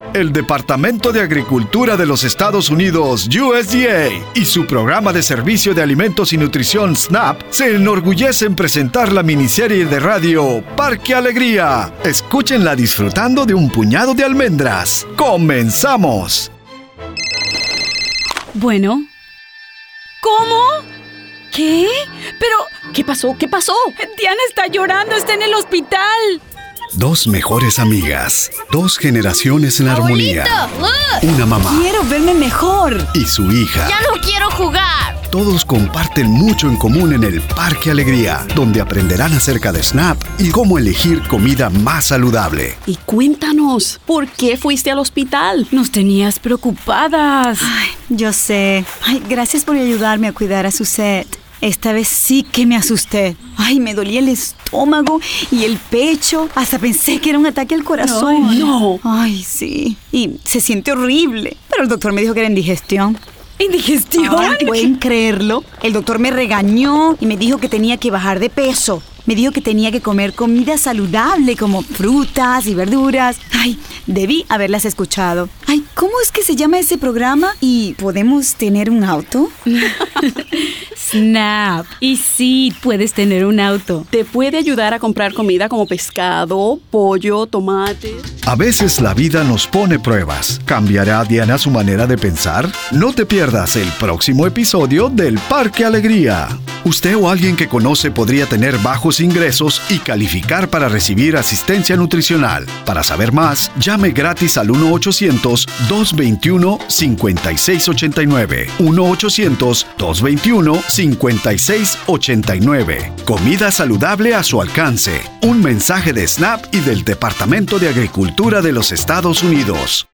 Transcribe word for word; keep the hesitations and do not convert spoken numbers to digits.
El Departamento de Agricultura de los Estados Unidos, U S D A, y su programa de servicio de alimentos y nutrición SNAP se enorgullecen presentar la miniserie de radio Parque Alegría. Escúchenla disfrutando de un puñado de almendras. ¡Comenzamos! Bueno. ¿Cómo? ¿Qué? Pero... ¿Qué pasó? ¿Qué pasó? Diana está llorando, está en el hospital. Dos mejores amigas, dos generaciones en armonía. Abuelito, Una mamá Quiero verme mejor. y su hija. ya no quiero jugar. Todos comparten mucho en común en el Parque Alegría, donde aprenderán acerca de SNAP y cómo elegir comida más saludable. Y cuéntanos, ¿por qué fuiste al hospital? Nos tenías preocupadas. Ay, yo sé. Ay, gracias por ayudarme a cuidar a Suzette. Esta vez sí que me asusté. Ay, me dolía el estómago y el pecho. Hasta pensé que era un ataque al corazón. No. Ay, sí. Y se siente horrible. Pero el doctor me dijo que era indigestión. ¿Indigestión? Ay, ¿pueden creerlo? El doctor me regañó y me dijo que tenía que bajar de peso. Me dijo que tenía que comer comida saludable como frutas y verduras. Ay, debí haberlas escuchado. Ay, ¿cómo es que se llama ese programa? ¿Y podemos tener un auto? SNAP. Y sí, puedes tener un auto. Te puede ayudar a comprar comida como pescado, pollo, tomate. A veces la vida nos pone pruebas. ¿Cambiará Diana su manera de pensar? No te pierdas el próximo episodio del Parque Alegría. Usted o alguien que conoce podría tener bajos ingresos y calificar para recibir asistencia nutricional. Para saber más, llame gratis al uno ochocientos, dos veintiuno, cincuenta y seis ochenta y nueve. uno ochocientos, dos veintiuno, cincuenta y seis ochenta y nueve. Comida saludable a su alcance. Un mensaje de SNAP y del Departamento de Agricultura de los Estados Unidos.